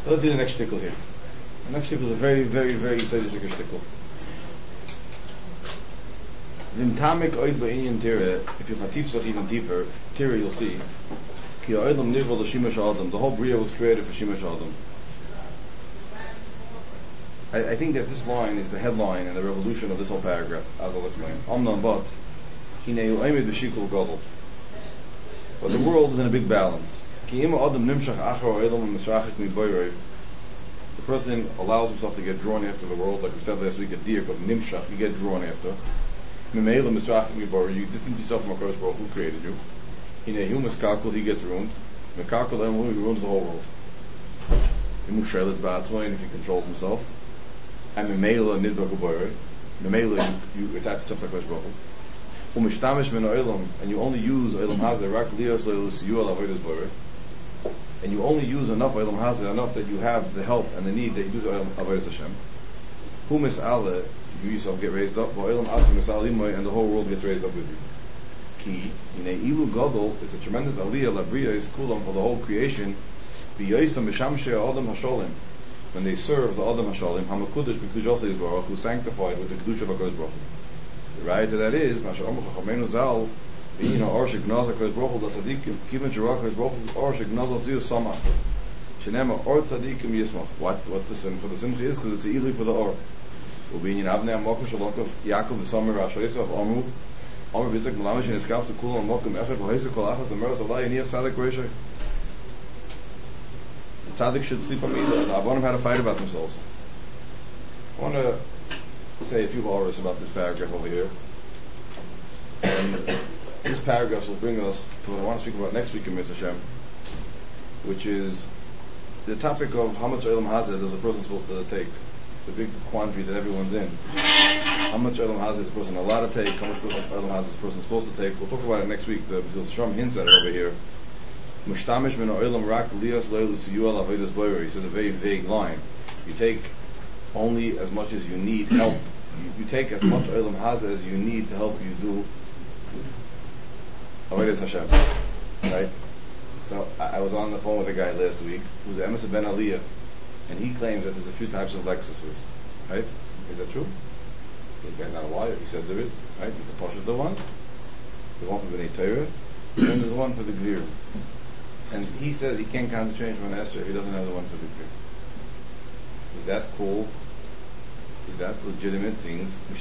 Let's see the next shtickle here. The next shtickle is a very, very, very serious shtickle. V'imtamik oid ba'inyan tira, if you chatif such even deeper, tira you'll see, ki ha'olam nivra l'shimash adam, the whole bria was created for shimash adam. I think that this line is the headline and the revolution of this whole paragraph, as I'll explain. Amnon but, hinei u'aymed v'shikul gadol. But the world is in a big balance. Ki ima adam nimshach achar ha'olam v'misrachik mi'boyrei. The person allows himself to get drawn after the world, like we said last week, a deer called nimshach, you get drawn after. You distance yourself from HaKadosh Baruch who created you. He gets ruined. He ruins the whole world. And if he controls himself. And you attach yourself to HaKadosh Baruch Hu. And you only use Olam Hazeh. And you only use enough Olam Hazeh, enough that you have the help and the need that you do to Avodas Hashem. Humis Ale, you yourself get raised up, and the whole world gets raised up with you. Ki, ilu gadol, it's a tremendous aliyah, labriya is kulam for the whole creation, b'yoisam b'shamshei adam hasholim, when they serve the adam hasholim, hamakudish b'kudosh Yisbarach, who sanctified with the kedusha of HaKadosh Baruch Hu. The right to that is, masha amach chachamenu zal, v'yina arshik nazar HaKadosh Baruch Hu, l'tzadikim, kiven shirach HaKadosh Baruch Hu, arshik nazar ziyu samach. Shenema or tzadikim yismach. What's the simcha? The simcha is because it's the ilu for the or. Ubin Avnei Amokum Shalokov Yaakov the Summer Rashayisav Amru Amru Bitzak Malamish and Eskaf to Kul and Mokum Echad V'Haisa Kol Achas and Meras Allah and Yef Tzadik Reishay. The Tzadik should sleep on me. The Abonim had a fight about themselves. I want to say a few horrors about this paragraph over here. And this paragraph will bring us to what I want to speak about next week in Mitzvah Hashem, which is the topic of how much Olam Hazeh is a person supposed to take. The big quandary that everyone's in. How much Olam Hazeh is a person allowed to take? How much Olam Hazeh is a person supposed to take? We'll talk about it next week. The Shram hints at it over here. Mushtamish min ha'olam rak lias lo'elu siyu'al avodas boyer. He said a very vague line. You take only as much as you need help. You take as much Olam Hazeh as you need to help you do avodas Hashem. Right? So I was on the phone with a guy last week who's Emes Ben Aliyah. And he claims that there's a few types of Lexuses, right? Is that true? The guy's not a liar. He says there is, right? There's the Pashut one, the one for B'nai Torah, and then there's one for the Gvir. And he says he can't concentrate from an Esther if he doesn't have the one for the Gvir. Is that cool? Is that legitimate things? Is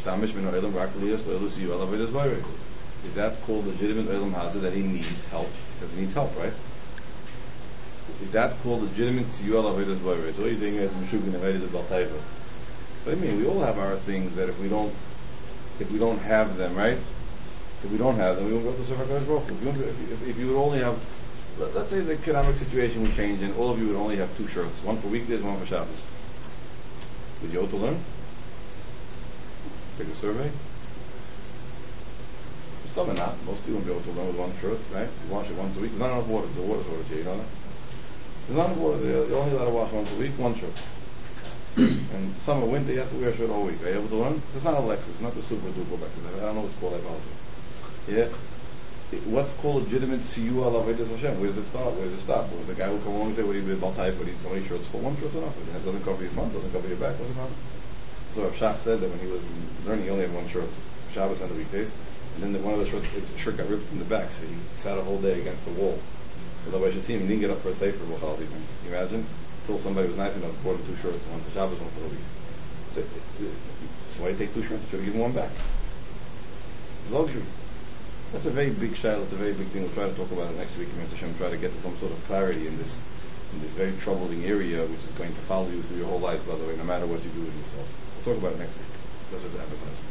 that called legitimate Olam Hazeh that he needs help? He says he needs help, right? Is that called legitimate siyu'al avodas boyer? So he's saying that Meshugin Avodas is Baltaiva. But I mean, we all have our things that if we don't have them, right? If we don't have them, we won't go to serve HaKadosh Baruch Hu. If you would only have, let's say the economic situation would change and all of you would only have 2 shirts, one for weekdays, one for Shabbos. Would you go to learn? Take a survey? Some are not. Most people won't be able to learn with 1 shirt, right? You wash it once a week. There's not enough water. There's a water shortage here, you know that? There's not enough water. You're only allowed to wash once a week, 1 shirt. And summer, winter, you have to wear a shirt all week. Are you able to learn? It's not a Lexus. It's not the super duper Lexus. I don't know what it's called. I apologize. Yeah. What's called legitimate siyu'al avodas Hashem? Where does it start? Where does it stop? Well, the guy will come along and say, "What do you do about type? What do you do? 20 shirts for 1 shirt's enough. It doesn't cover your front, doesn't cover your back, doesn't cover." So Rav Shach said that when he was learning, he only had 1 shirt, Shabbos and the weekdays, and then one of the shirt got ripped from the back, so he sat a whole day against the wall. So nobody should see him. He didn't get up for a sefer b'chal even. Can you imagine? Until somebody was nice enough to bought him 2 shirts, one for Shabbos, one for the week. So why do you take 2 shirts? Should have given 1 back. It's luxury. That's a very big shayla. It's a very big thing. We'll try to talk about it next week. Try to get to some sort of clarity in this very troubling area, which is going to follow you through your whole lives, by the way, no matter what you do with yourself. We'll talk about it next week. That's just advertisement.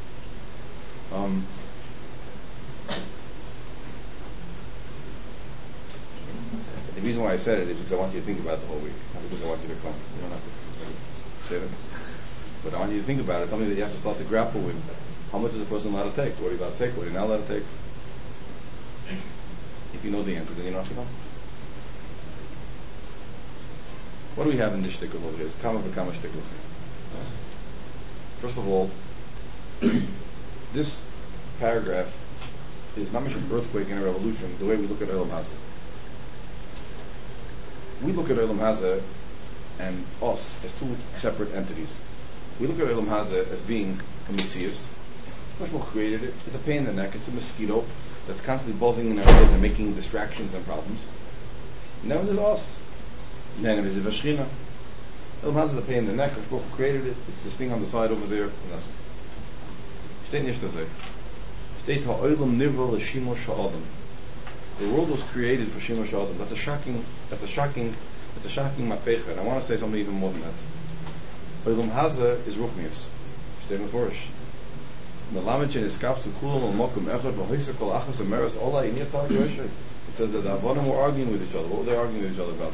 The reason why I said it is because I want you to think about it the whole week, not because I want you to come. You don't have to say it. But I want you to think about it. Something that you have to start to grapple with. How much is a person allowed to take? What are you allowed to take? What are you not allowed to take? If you know the answer, then you don't have to know. What do we have in this shtickle over here? It's kama v'kama shtickles. First of all, this paragraph is mamish an earthquake and a revolution, the way we look at Olam Hazeh. We look at Olam Hazeh and us as two separate entities. We look at Olam Hazeh as being a Messias. Koshmo created it. It's a pain in the neck. It's a mosquito that's constantly buzzing in our heads and making distractions and problems. And then there's us. Then there's the Vashchina. Olam Hazeh is a pain in the neck. Koshmo created it. It's this thing on the side over there. And that's it. Steht nicht das. Steht ha'olam nivra l'shimo sha'adam. The world was created for Shimo Sha'adam. That's a shocking mappecha. And I want to say something even more than that. Olam Hazeh is Ruchnius. Steht in Forish. It says that the Avonim were arguing with each other. What were they arguing with each other about?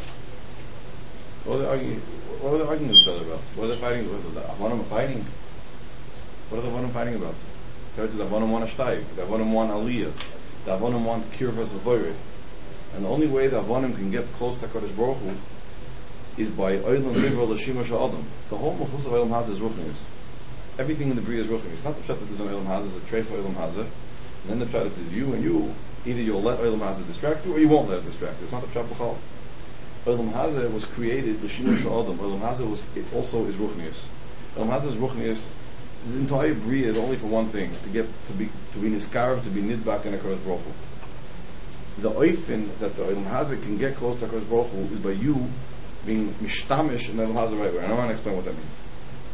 What were they arguing with each other about? What are they fighting? The Avonim are fighting. What are the Avonim fighting about? The Avonim want a shtayik. The Avonim want aliyah. The Avonim want kirvas v'voyre. And the only way the Avonim can get close to HaKadosh Baruch Hu is by Olam Nivra L'Shima Sha'adam. The whole Mechus of Olam Hazeh is Ruchnius. Everything in the Bria is Ruchnius. It's not the pshat that there's an Olam Hazeh, it's a trait for Olam Hazeh. And then the pshat that there's you and you. Either you'll let Olam Hazeh distract you or you won't let it distract you. It's not the pshat b'chal. Olam Hazeh was created L'Shima Sha'adam. Olam Hazeh also is Ruchnius. Olam Hazeh is Ruchnius. The entire Bria is only for one thing, to be niskarv, to be nidbak in HaKadosh Baruch Hu. The oifin that the Olam Hazeh can get close to HaKadosh Baruch Hu is by you being mishtamish in the Olam Hazeh right way. And I want to explain what that means.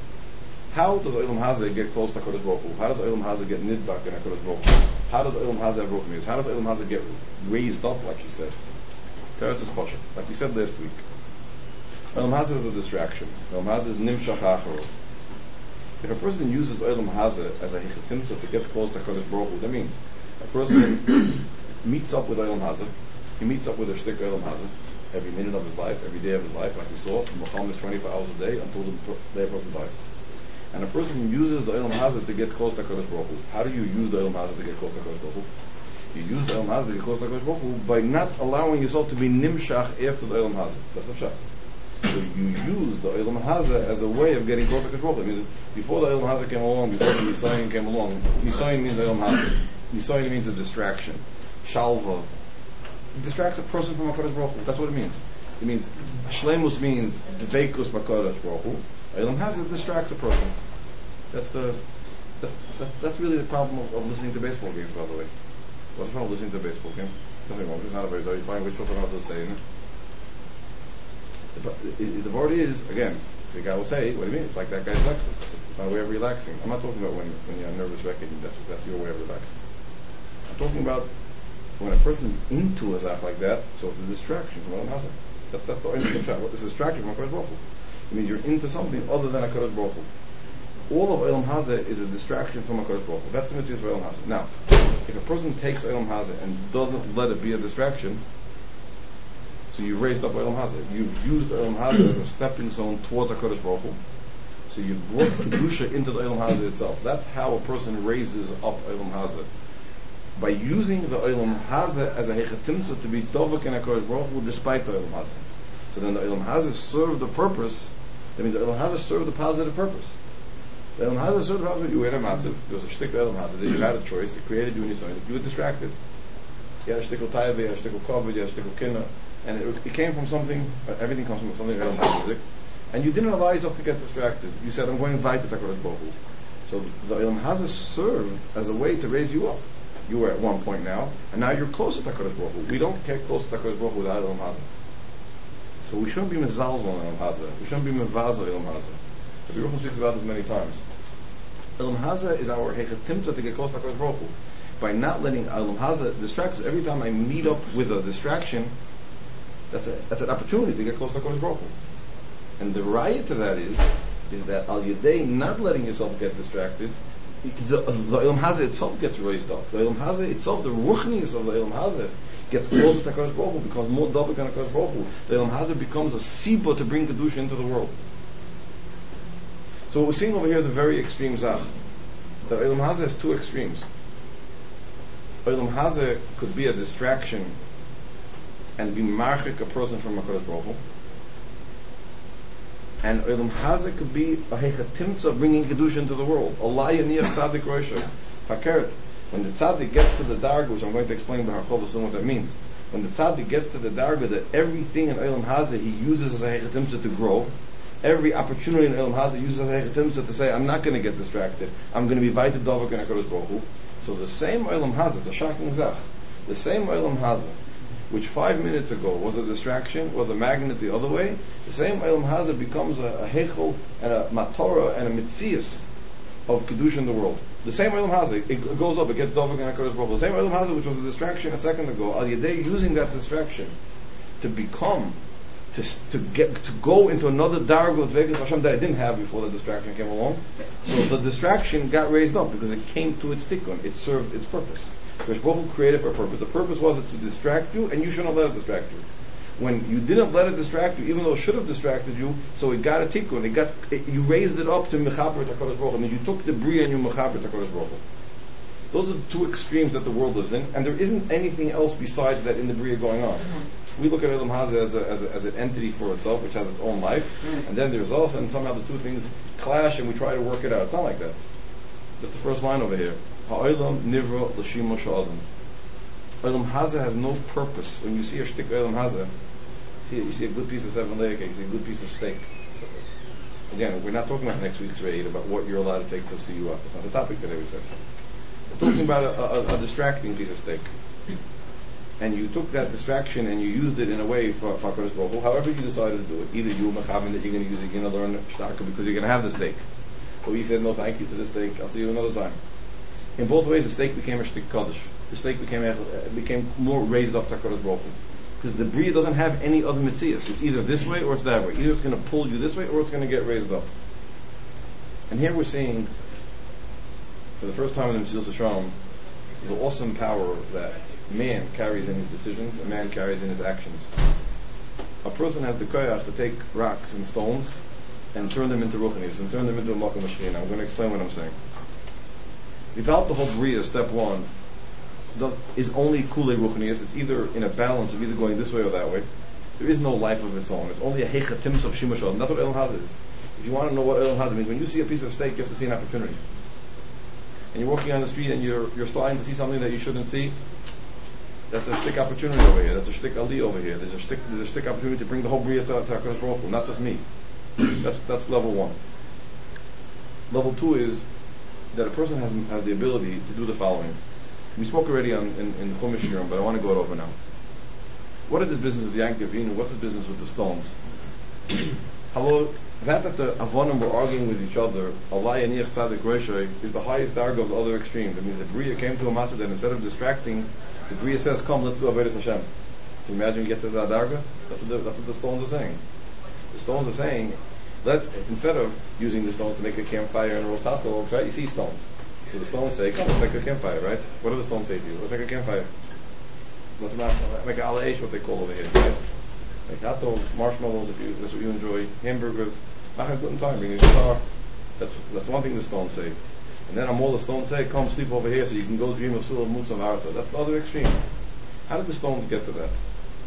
How does Olam Hazeh get close to HaKadosh Baruch Hu? How does Olam Hazeh get nidbak in HaKadosh Baruch Hu? How does Olam Hazeh have ruchnius? How does Olam Hazeh get raised up, like he said? Teretz is Pashat, like we said last week. Olam Hazeh is a distraction. Olam Hazeh is nimshach acharo. If a person uses Olam Hazeh as a hechetimtza to get close to HaKadosh Baruch Hu, that means a person meets up with Olam Hazeh. He meets up with a shtik Olam Hazeh every minute of his life, every day of his life, like we saw. Macham is 24 hours a day until the day a person dies. And a person uses the Olam Hazeh to get close to HaKadosh Baruch Hu. How do you use the Olam Hazeh to get close to HaKadosh Baruch Hu? You use the Olam Hazeh to get close to HaKadosh Baruch Hu by not allowing yourself to be nimshach after the Olam Hazeh. That's the pshat. So you use the Olam Hazeh as a way of getting close to HaKadosh Baruch Hu. It means before the Olam Hazeh came along, before the Nisayin came along, Nisayin means Olam Hazeh. Nisayin means a distraction. Shalva. It distracts a person from HaKadosh Baruch Hu. That's what it means. It means Shlemus means Dveikus HaKadosh Baruch Hu. Olam Hazeh distracts a person. That's really the problem of listening to baseball games, by the way. What's the problem with listening to a baseball game? Nothing wrong. It's not a very sorry. Fine, which football not to say, isn't it? The word is, again, the guy will say, what do you mean? It's like that guy's Lexus. It's not a way of relaxing. I'm not talking about when you're on nervous wrecking, that's your way of relaxing. I'm talking about when a person's into a zach like that, so it's a distraction from Olam Hazeh. That's the only thing. What is a distraction from HaKadosh Baruch Hu? It means you're into something other than HaKadosh Baruch Hu. All of Olam Hazeh is a distraction from HaKadosh Baruch Hu. That's the mitzvah of Olam Hazeh. Now, if a person takes Olam Hazeh and doesn't let it be a distraction, so you've raised up Olam Hazeh. You've used Olam Hazeh as a stepping stone towards HaKadosh Baruch Hu. So you've brought Kedusha into the Olam Hazeh itself. That's how a person raises up Olam Hazeh. By using the Olam Hazeh as a hechetimtza to be dovak in HaKadosh Baruch Hu despite the Olam Hazeh. So then the Olam Hazeh served the purpose. That means the Olam Hazeh served the positive purpose. The Olam Hazeh served the positive. You had a matziv. There was a shtik Olam Hazeh. You had a choice. It created you in your You were distracted. You had a shtikul tayve, you had a shtikul kavod, you had a shtikul kinna. And it came from something, everything comes from something Olam Hazeh. And you didn't allow yourself to get distracted. You said, I'm going right to HaKadosh Baruch Hu. So the Olam Hazeh served as a way to raise you up. You were at one point now, and now you're closer to HaKadosh Baruch Hu. We don't get closer to HaKadosh Baruch Hu without Olam Hazeh. So we shouldn't be mezalzel on Olam Hazeh. We shouldn't be mevazel Olam Hazeh. The Rebbe speaks about this many times. Olam Hazeh is our hechetimtza to get close to HaKadosh Baruch Hu. By not letting Olam Hazeh distract us, every time I meet up with a distraction, that's an opportunity to get close to HaKadosh Baruch Hu. And the raya to that is that al yedei not letting yourself get distracted, the Olam Hazeh itself gets raised up. The Olam Hazeh itself, the ruchnius of the Olam Hazeh, gets closer to HaKadosh Baruch Hu, becomes more dovek than HaKadosh Baruch Hu. The Olam Hazeh becomes a siba to bring Kedusha into the world. So what we're seeing over here is a very extreme zach. The Olam Hazeh has two extremes. Olam Hazeh could be a distraction and be marchik a person from HaKadosh Baruch Hu. And Olam Hazeh could be a hechatimtza bringing Kedusha into the world. Allah yaniyach tzaddik roisha. Fakeret. When the tzaddik gets to the darg, which I'm going to explain by Harchov soon what that means. When the tzaddik gets to the darga that everything in Olam Hazeh he uses as a hechetimtza to grow, every opportunity in Olam Hazeh uses as a hechetimtza to say, I'm not going to get distracted. I'm going to be vayted dovak in HaKadosh Baruch Hu. So the same Olam Hazeh, it's a shocking zach, the same Olam Hazeh, which 5 minutes ago was a distraction, was a magnet the other way, the same Olam Hazeh becomes a hechel and a matorah and a mitzias of Kedusha in the world. The same Olam Hazeh, it goes up, it gets dovak and HaKadosh Baruch Hu. The same Olam Hazeh, which was a distraction a second ago, Al Yedei using that distraction to become, to go into another darga of Vegas Hashem that I didn't have before the distraction came along. So the distraction got raised up because it came to its tikkun. It served its purpose. Because Baruch Hu created for a purpose. The purpose was to distract you, and you shouldn't let it distract you. When you didn't let it distract you, even though it should have distracted you, so it got a tikkun. You raised it up to mechaber HaKadosh Baruch Hu. I mean, you took the bria and you mechaber HaKadosh Baruch Hu. Those are the two extremes that the world lives in, and there isn't anything else besides that in the bria going on. We look at Olam Hazeh as an entity for itself, which has its own life, and then there's us, and somehow the two things clash, and we try to work it out. It's not like that. Just the first line over here. Ha'olam nivra l'shima sha'adam. Olam Hazeh has no purpose. When you see a shtik Olam Hazeh, you see a good piece of 7 layer cake, you see a good piece of steak. Again, we're not talking about next week's raid, about what you're allowed to take to see you up. It's not the topic today, we said. We're talking about a distracting piece of steak. And you took that distraction and you used it in a way for HaKadosh Baruch Hu, however you decided to do it. Either you mechaven that you're going to use it, you're going to learn shtaka because you're going to have the steak. Or you said, no thank you to the steak, I'll see you another time. In both ways, the steak became a shtik kaddish. The steak became more raised up to HaKadosh Baruch Hu. Because the bria doesn't have any other mitzias. It's either this way or it's that way. Either it's going to pull you this way or it's going to get raised up. And here we're seeing, for the first time in the Mesilas Yesharim, the awesome power that man carries in his decisions and man carries in his actions. A person has the koyach to take rocks and stones and turn them into ruchnis and turn them into a makom mashchina. I'm going to explain what I'm saying. Without the whole bria, step one, is only kulei ruchnias. It's either in a balance of either going this way or that way. There is no life of its own. It's only a hechatim of shima shalom. That's what Olam Hazeh is. If you want to know what Olam Hazeh means, when you see a piece of steak, you have to see an opportunity. And you're walking on the street and you're starting to see something that you shouldn't see. That's a shtik opportunity over here. That's a shtik ali over here. There's a shtik opportunity to bring the whole bria to HaKadosh Baruch Hu, not just me. That's level one. Level two is that a person has the ability to do the following. We spoke already in the Chumash Shiurim, but I want to go it over now. What is this business with Yankov Avinu? What's this business with the stones? Hello, that the Avonim were arguing with each other, Allah Yaniach Tzadik Roshay, is the highest darga of the other extreme. That means the bria came to a matzah that instead of distracting, the bria says, come, let's do Avodas Hashem. Can you imagine you get to that darga? That's what the stones are saying. The stones are saying, instead of using the stones to make a campfire and roast hot dogs, right? You see stones. So the stones say, come, let's make a campfire, right? What do the stones say to you? Let's make a campfire. Let's make a ala esh, what they call over here, right? Make hot dogs, marshmallows, that's what you enjoy, hamburgers. Have a good time, bring a guitar. That's one thing the stones say. And then all the stones say, come sleep over here so you can go dream of Surah Mutz of Arza. That's the other extreme. How did the stones get to that?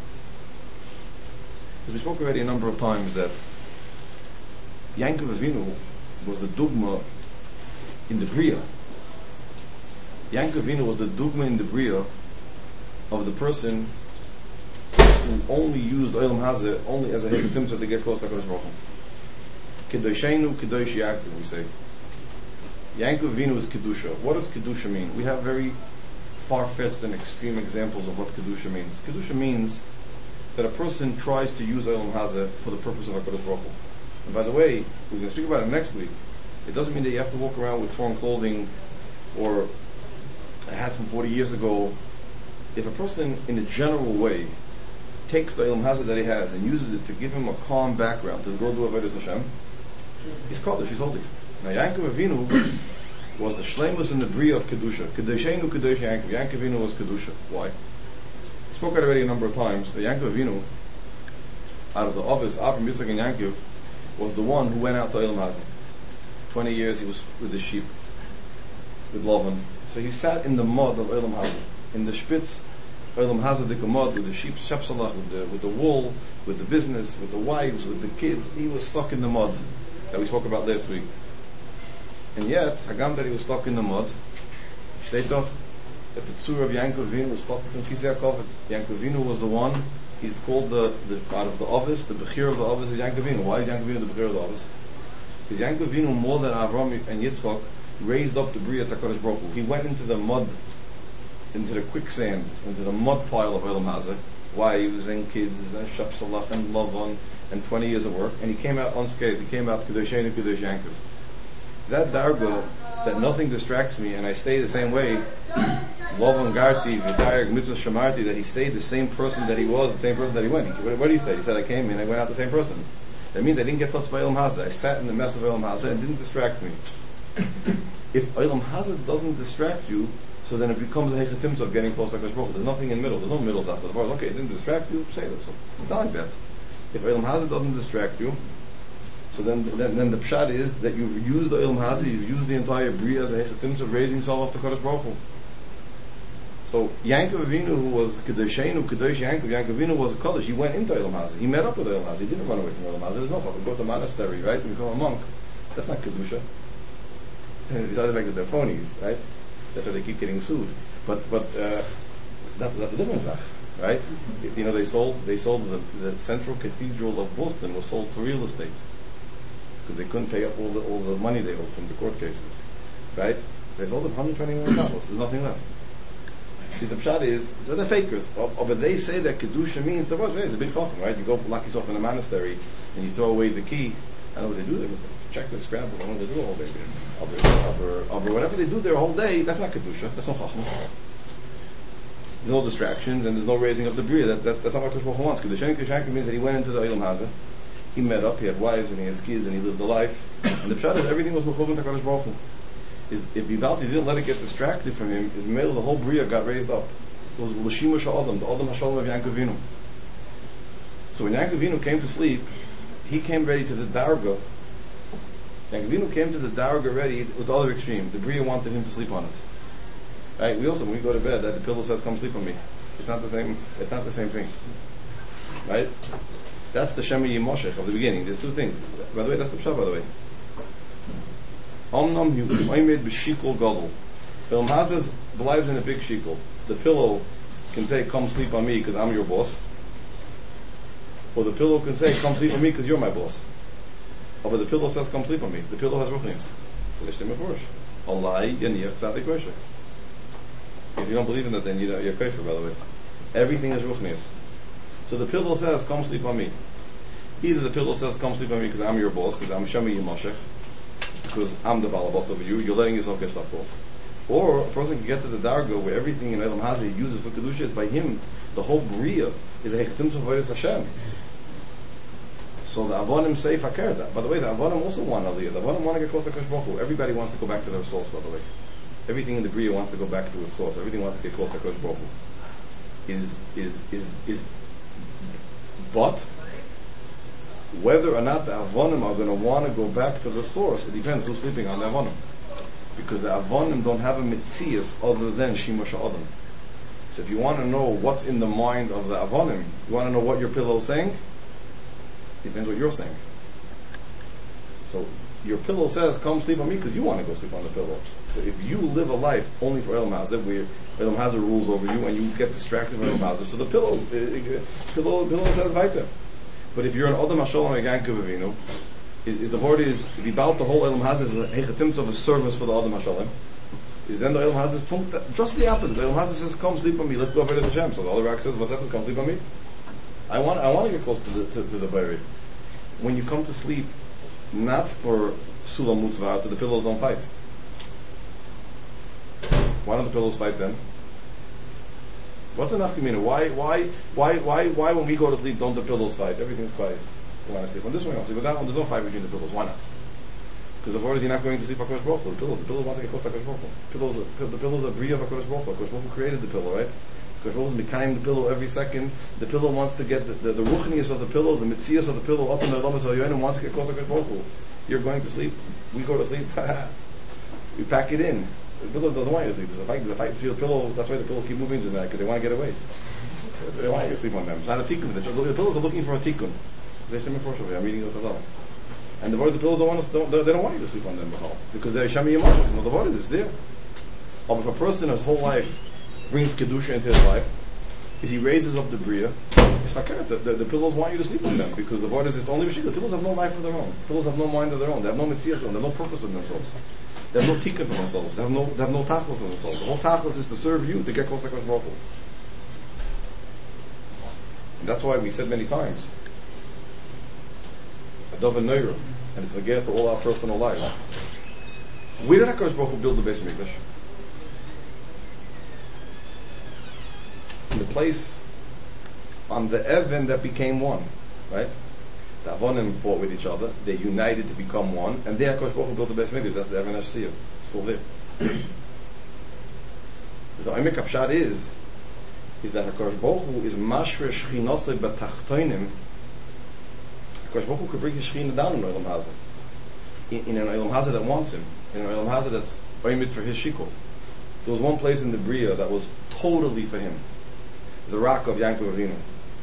As we spoke already a number of times that Yankov Avinu was the dogma in the bria. Yankov Avinu was the dogma in the bria of the person who only used Olam Hazeh only as a hegetimtza to get close to HaKadosh Baruch Hu. Kedoshenu, Kedosh Yaakov, we say. Yankov Avinu is Kedusha. What does Kedusha mean? We have very far-fetched and extreme examples of what Kedusha means. Kedusha means that a person tries to use Olam Hazeh for the purpose of HaKadosh Baruch Hu. And by the way, we're going to speak about it next week. It doesn't mean that you have to walk around with torn clothing or a hat from 40 years ago. If a person, in a general way, takes the Olam Hazeh that he has and uses it to give him a calm background to go do Avodas Hashem, he's Kaddish, he's holy. Now Yankov Avinu was the shleimus and the bria of Kedusha. Kedoshenu Kedosh Yankov. Yankov Avinu was Kedusha. Why? We spoke about it already a number of times. The Yankov Avinu, out of the office, Avram, Yitzchak, and Yankov, was the one who went out to Olam Hazeh. 20 years he was with the sheep, with Lavan. So he sat in the mud of Olam Hazeh, in the spitz Olam Hazeh the mud, with the sheep shepsalach, with the wool, with the business, with the wives, with the kids. He was stuck in the mud that we spoke about last week. And yet, Hagam that he was stuck in the mud, steht doch, that the tzur of Yankov Avinu was Chacham from Kisei HaKavod. Yankov Avinu was the one. He's called the out of the Avos, the Bechir of the Avos is Yankov Avinu. Why is Yankov Avinu the Bechir of the Avos? Because Yankov Avinu, more than Avram and Yitzchak, raised up the Bria Takadosh Baruch Hu. He went into the mud, into the quicksand, into the mud pile of Olam Hazeh. Why? He was in kids and Shepsalach and Lavan and 20 years of work, and he came out unscathed. He came out Kedoshenu Kedosh Yankov. That darga, that nothing distracts me, and I stay the same way. Lavan Garti V'Tayag Mitzvah Shamarti, that he stayed the same person that he was, the same person that he went. What did he say? He said, I came in, I went out the same person. That means I didn't get touched by Olam Hazeh. I sat in the mess of Olam Hazeh and it didn't distract me. If Olam Hazeh doesn't distract you, so then it becomes a hechatimta of getting close to HaKadosh Baruch Hu. There's nothing in the middle. There's no middles after the bars. Okay, it didn't distract you, say that. So it's not like that. If Olam Hazeh doesn't distract you, so then the pshat is that you've used the Olam Hazeh, you've used the entire Bria as a hechatimta of raising someone up to HaKadosh Baruch Hu. So Yankov Avinu, who was Kedoshenu, Kedosh Yankov Avinu was a Kodesh. He went into Olam Hazeh. He met up with Olam Hazeh. He didn't run away from Olam Hazeh. There's no chacham. Go to a monastery, right, and become a monk. That's not Kedusha. These other fact that they're phonies, right? That's why they keep getting sued. But that's a different thing, right? You know, they sold the Central Cathedral of Boston was sold for real estate because they couldn't pay up all the money they owed from the court cases, right? They sold it $120 million. There's nothing left. The pshat is, so they're fakers. But they say that Kedusha means the word. It's a big chacham, right? You go lock yourself in a monastery and you throw away the key. I know what they do. They check the scrambles. I know what they do all day. Whatever they do their whole day, that's not Kedusha. That's not chacham. There's no distractions and there's no raising of the bria. That's not what HaKadosh Baruch Hu wants. Kedusha means that he went into the Olam Hazeh. He met up. He had wives and he had kids and he lived a life. And the pshat is everything was mechuvan to HaKadosh Baruch Hu. If Bibalti didn't let it get distracted from him, in the middle the whole Bria got raised up. It was L'shima Sha'adam, the Adam HaShalom of Yankov Avinu. So when Yankov Avinu came to sleep, he came ready to the Darga. Yankov Avinu came to the Darga ready with the other extreme. The Bria wanted him to sleep on it. Right? We also, when we go to bed, the pillow says, come sleep on me. It's not the same thing. Right? That's the Shema Yimoshech of the beginning. There's two things. By the way, that's the pshat, by the way. Omnam he made b'shikol gadol. Olam Hazeh believes in a big shikol. The pillow can say, "Come sleep on me because I'm your boss," or the pillow can say, "Come sleep on me because you're my boss." But the pillow says, "Come sleep on me." The pillow has ruchnis. Allah yaniyach tzadik kosher. If you don't believe in that, then you're kosher. By the way, everything is ruchnis. So the pillow says, "Come sleep on me." Either the pillow says, "Come sleep on me because I'm your boss," because I'm Shemi Yimoshech, because I'm the balabas over you, you're letting yourself get stuck off. Or a person can get to the darga where everything in Olam Hazeh he uses for Kedusha is by him, the whole Bria is a hechatim to Avodas Hashem. So the Avonim say fakir that. By the way, the Avonim also want Aliyah. The Avonim want to get close to Kadosh Baruch Hu. Everybody wants to go back to their source, by the way. Everything in the Bria wants to go back to its source. Everything wants to get close to Kadosh Baruch Hu. But whether or not the Avonim are going to want to go back to the source, it depends who's sleeping on the Avonim. Because the Avonim don't have a mitzias other than Shima Sha'adam. So if you want to know what's in the mind of the Avonim, you want to know what your pillow is saying, it depends what you're saying. So your pillow says, come sleep on me because you want to go sleep on the pillow. So if you live a life only for Olam Hazeh, where Olam Hazeh rules over you and you get distracted from Olam Hazeh, so the pillow says Vaita. But if you're an Adam HaShalom Yankov Avinu, is the word is if you bow the whole Olam Hazeh is a hechatim of a service for the Adam HaShalom, is then the Olam Hazeh just the opposite. The Olam Hazeh says, "Come sleep on me. Let's go Avodas Hashem." So the other Rak says, "What's happens? Come sleep on me." I want to get close to the Bari. When you come to sleep, not for Sulam Mutzvah, so the pillows don't fight. Why don't the pillows fight then? What's the nafkamina? Why when we go to sleep don't the pillows fight? Everything's quiet. You want to sleep on this one, you want to sleep on that one. There's no fight between the pillows. Why not? Because the word is you're not going to sleep on HaKadosh Baruch Hu. The pillow wants to get close to HaKadosh Baruch Hu. The pillows are bria of HaKadosh Baruch Hu. HaKadosh Baruch Hu created the pillow, right? HaKadosh Baruch Hu is mekayim the pillow every second. The pillow wants to get the ruchnius of the pillow, the mitzias of the pillow up in the Lamas HaYonim wants to get close to HaKadosh Baruch Hu. You're going to sleep. We go to sleep. We pack it in. The pillow doesn't want you to sleep. There's a fight between the pillow. That's why the pillows keep moving tonight because they want to get away. They want you to sleep on them. It's not a tikkun. The pillows are looking for a tikkun. I'm reading the Chazal. And the pillows don't want you to sleep on them because they're Shemi Yamashach. No, the word is it's there. But if a person his whole life brings Kedusha into his life is he raises up the Bria. It's fakir. The pillows want you to sleep on them because the word is it's only Rishik. The pillows have no life of their own. Pillows have no mind of their own. They have no mitzvah of their own. They have no purpose of themselves. They have no tikkun for themselves. They have no tachlis of themselves. The whole tachlis is to serve you, to get close to Kodesh Baruch Hu. And that's why we said many times, Adav and Neira, and it's again to all our personal lives. Where did HaKadosh Baruch Hu build the Beis Mikdash? In the place on the Evan that became one, right? The Avonim fought with each other, they united to become one, and there HaKadosh Baruch Hu built the Beis Mikdash. That's the Evan Hashiyah. It's still there. The Omek Pshat is that HaKadosh Baruch Hu is mashre shchinosei b'tachtoinim. HaKadosh Baruch Hu could bring his Shechina down in Olam Hazeh. In an Olam Hazeh that wants him. In an Olam Hazeh that's oimid for his shikol. There was one place in the Bria that was totally for him. The rock of Yankov Avinu.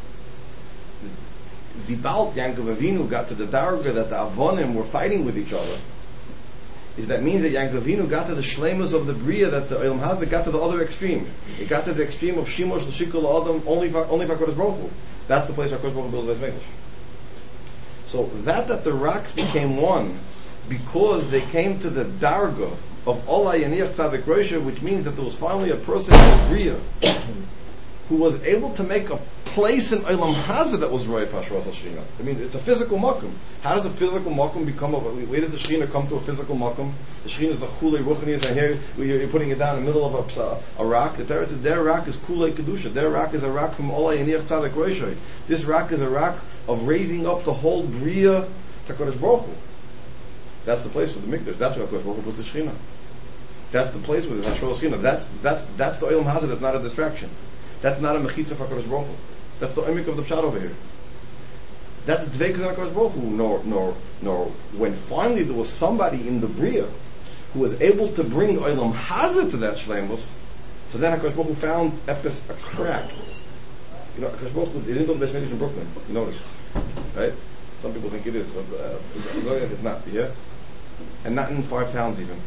The Vibalt Yankov Avinu got to the darga that the Avonim were fighting with each other. That means that Yankov Avinu got to the shleimus of the Bria, that the Olam Hazeh got to the other extreme. It got to the extreme of Shimosh l'shikol Adam only for HaKadosh Baruch Hu. That's the place where HaKadosh Baruch Hu builds Beis Mikdash. So that the rocks became one because they came to the darga of Olay Yaniach Tzadik Rosha, which means that there was finally a person in the Bria who was able to make a place in Olam Hazeh that was Roy Pashras Shechina. I mean, it's a physical makom. How does a physical makom become where does the Shechina come to a physical makom? The Shechina is the Chulei Ruchnius, and here you're putting it down in the middle of a rock. Their rock is Kulei Kedusha. Their rock is a rock from Olay Yaniach Tzadik Rosha. This rock is a rock of raising up the whole Bria to Kodesh Baruch Hu. That's the place for the Mikdash. That's where Kodesh Baruch Hu puts the Shechina. That's the place where the Hashral Shechina. That's the Olam Hazeh that's not a distraction. That's not a mechitza for HaKadosh Baruch Hu. That's the oimik of the pshat over here. That's dveikus on HaKadosh Baruch Hu. Nor when finally there was somebody in the Bria who was able to bring Olam Hazeh to that shleimus, so then HaKadosh Baruch Hu found a crack. You know, HaKadosh Baruch Hu, they didn't go to the Beis Mikdash in Brooklyn. You noticed, right? Some people think it is, but it's not. Yeah, and not in 5 towns even.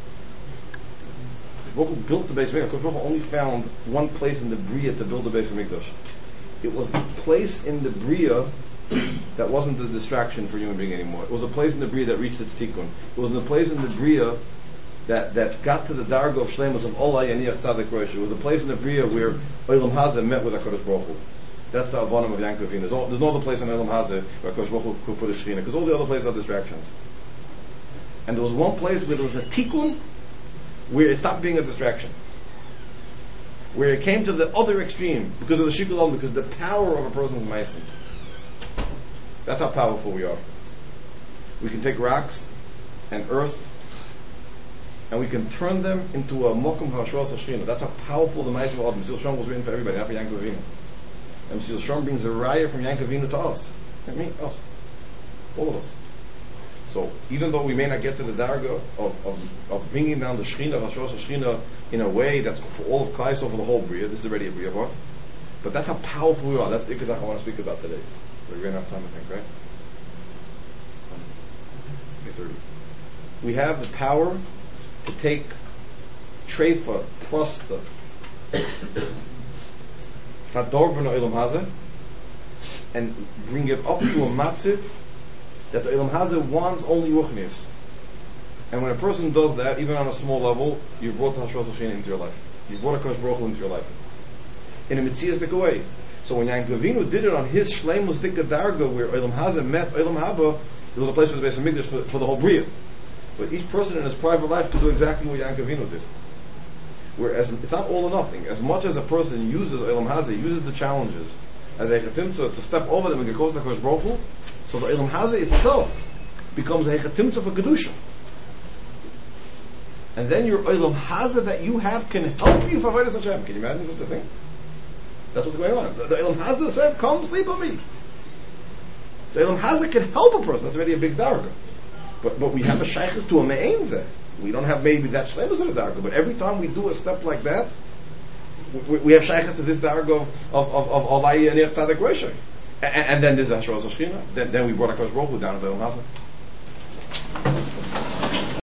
Baruch Hu built the Beis Mikdash. Baruch Hu only found one place in the Bria to build the Beis Mikdash. It was the place in the Bria that wasn't the distraction for human being anymore. It was a place in the Bria that reached its tikkun. It was the place in the Bria that got to the darga of shleimus of Olay Yaniach Tzadik Rosh. It was a place in the Bria where Olam Hazeh met with HaKadosh Baruch Hu. That's the avonim of Yankov Avinu. There's no other place in Olam Hazeh where HaKadosh Baruch Hu could put a Shechina, because all the other places are distractions. And there was one place where there was a tikkun where it stopped being a distraction, where it came to the other extreme because of the shikul olam, because the power of a person's ma'asim. That's how powerful we are. We can take rocks and earth and we can turn them into a mokum hashras hashchina. That's how powerful the ma'asim of Mesilas Yesharim was written for everybody, not for Yankov Avinu. And Mesilas Yesharim brings a raya from Yankov Avinu to us. I mean, us, all of us. So even though we may not get to the darga of bringing down the Shechina, Hashras Shechina, in a way that's for all of Klai, over the whole Bria, this is already a Bria part, but that's how powerful we are. That's the Ikazach I want to speak about today. We're going to have time, I think, right? 8:30. We have the power to take Treifa, Prosta, Fadorban Olam Hazeh, and bring it up to a matziv that the Olam Hazeh wants only ruchnius. And when a person does that, even on a small level, you've brought Hashras Hashchina into your life. You've brought HaKadosh Baruch Hu into your life. In a mitzvahstic way. So when Yankov Avinu did it on his shleimus dika darga, where Olam Hazeh met Olam Haba, there was a place for the Beis Mikdash for the whole Bria. But each person in his private life could do exactly what Yankov Avinu did. Whereas it's not all or nothing. As much as a person uses Olam Hazeh, uses the challenges as a chetimtza to step over them and get close to HaKadosh Baruch Hu, so the Olam Hazeh itself becomes a chetimtza for Kedusha. And then your Olam Hazeh that you have can help you for Avodas Hashem. Can you imagine such a thing? That's what's going on. The Olam Hazeh said, come sleep with me. The Olam Hazeh can help a person. That's already a big darga. But we have a shaykhis to a me'enzeh. We don't have maybe that shleimus of a darga. But every time we do a step like that, we have shaykhis to this darga of Olay Yaniach Tzadik Rosh. And then there's a Hashras Hashchina. Then we brought HaKadosh Baruch Hu down to the Olam Hazeh.